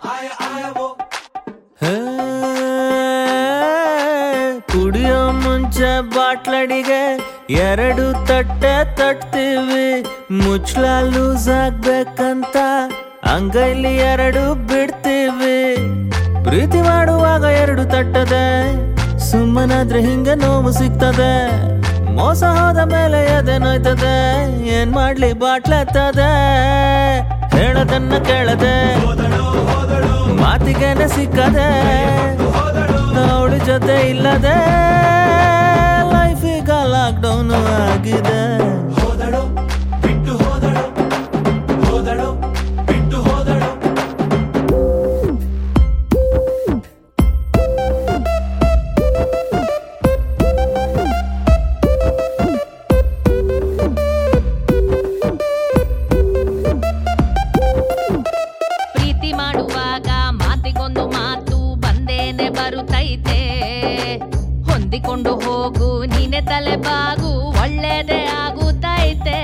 ಕುಡಿಯೋ ಮುಂಚೆ ಬಾಟ್ಲಡಿಗೆ 2 ತಟ್ಟೆ ತಟ್ತೀವಿ, ಮುಚ್ಚಳ ಲೂಸ್ ಆಗ್ಬೇಕಂತ ಅಂಗೈಲಿ 2 ಬಿಡ್ತೀವಿ. ಪ್ರೀತಿ ಮಾಡುವಾಗ 2 ತಟ್ಟದೆ, ಸುಮ್ಮನಾದ್ರೆ ಹಿಂಗೆ ನೋವು ಸಿಗ್ತದೆ. ಮೋಸ ಹೋದ ಮೇಲೆ ಎದೆ ನೋಯ್ತದೆ, ಏನ್ ಮಾಡ್ಲಿ ಬಾಟ್ಲತ್ತದೆ. ಹೇಳದನ್ನ ಕೇಳದೆ, ಮಾತಿಗೆನೆ ಸಿಕ್ಕದೆ, ಅವಳ ಜೊತೆ ಇಲ್ಲದೆ ಲೈಫ್ ಈಗ ಲಾಕ್ಡೌನ್ ಆಗಿದೆ. ಪ್ರೀತಿ ಮಾಡುವಾಗ ಮಾತಿಗೊಂದು ಮಾತು ಬಂದೇನೆ ಬರುತ್ತೈತೆ. ಹೊಂದಿಕೊಂಡು ಹೋಗು ನೀನೆ ತಲೆ ಬಾಗು, ಒಳ್ಳೇದೇ ಆಗುತ್ತೈತೆ.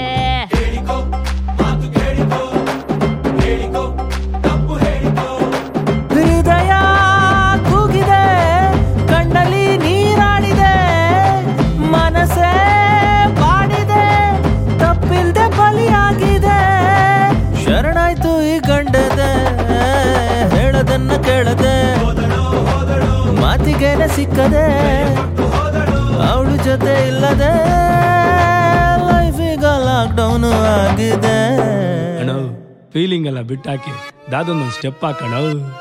ಹೃದಯ ಕೂಗಿದೆ, ಕಣ್ಣಲ್ಲಿ ನೀರಾಡಿದೆ, ಮನಸ್ಸೇ ಬಾಡಿದೆ, ತಪ್ಪಿಲ್ದೆ ಬಲಿಯಾಗಿದೆ. ಶರಣಾಯ್ತು ಈ ಗಂಡದೆ, ಹೇಳದನ್ನ ಕೇಳದೆ, ಮಾತಿಗೆನೆ ಸಿಕ್ಕದೆ, ಅವಳು ಜೊತೆ ಇಲ್ಲದೆ ಲೈಫ್ ಈಗ ಲಾಕ್ಡೌನ್ ಆಗಿದೆ. ಅಣ್ಣ ಫೀಲಿಂಗ್ ಎಲ್ಲ ಬಿಟ್ಟಾಕಿ ದಾದೊಂದೊಂದು ಸ್ಟೆಪ್ ಹಾಕಣ.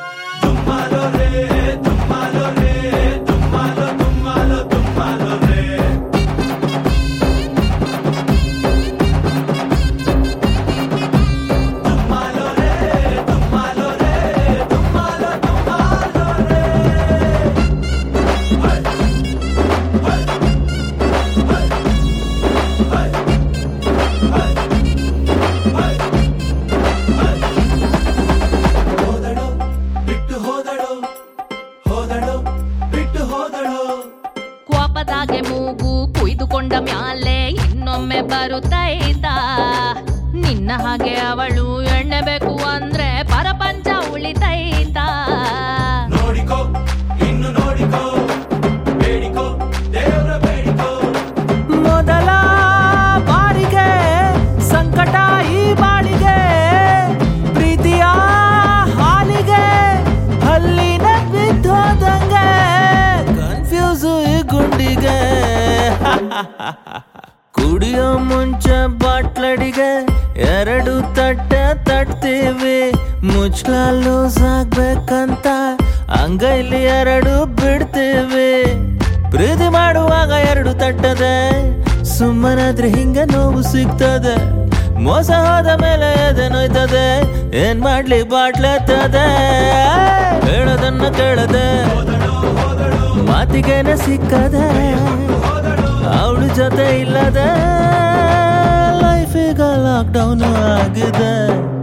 ಕೋಪದಾಗೆ ಮೂಗು ಕುಯ್ದುಕೊಂಡ ಮ್ಯಾಲೆ ಇನ್ನೊಮ್ಮೆ ಬರುತ್ತೈತ. ನಿನ್ನ ಹಾಗೆ ಅವಳು ಎಣ್ಣೆ ಬೇಕು ಅಂದ್ರೆ ಪರಪಂಚ ಉಳಿತೈತ. ನೋಡಿಕೋ ಇನ್ನು ನೋಡಿಕೋ, ಬೇಡಿಕೋ ದೇವ್ರ ಬೇಡಿಕೋ. ಮೊದಲ ಬಾರಿಗೆ ಸಂಕಟ ಈ ಬಾಳಿಗೆ, ಪ್ರೀತಿಯ ಹಾಲಿಗೆ ಹಲ್ಲಿನ ಬಿದ್ದೋದಂಗೆ, ಕನ್ಫ್ಯೂಸು ಈ ಗುಂಡಿಗೆ. ಕುಡಿಯೋ ಮುಂಚೆ ಬಾಟ್ಲಡಿಗೆ 2 ತಟ್ಟೆ ತಟ್ತೀವಿ, ಮುಚ್ಚಳ ಲೂಸ್ ಆಗ್ಬೇಕಂತ ಅಂಗೈಲಿ 2 ಬಿಡ್ತೀವಿ. ಪ್ರೀತಿ ಮಾಡುವಾಗ 2 ತಟ್ಟದೆ, ಸುಮ್ಮನಾದ್ರೆ ಹಿಂಗೆ ನೋವು ಸಿಗ್ತದೆ. ಮೋಸ ಹೋದ ಮೇಲೆ ಎದೆ ನೋಯ್ತದೆ, ಏನ್ ಮಾಡ್ಲಿ ಬಾಟ್ಲತ್ತದೆ. ಹೇಳದನ್ನ ಕೇಳದೆ, ಮಾತಿಗೆನೆ ಸಿಕ್ಕದೆ, ಅವಳ ಜೊತೆ ಇಲ್ಲದೆ ಲೈಫ್ ಈಗ ಲಾಕ್ಡೌನ್ ಆಗಿದೆ.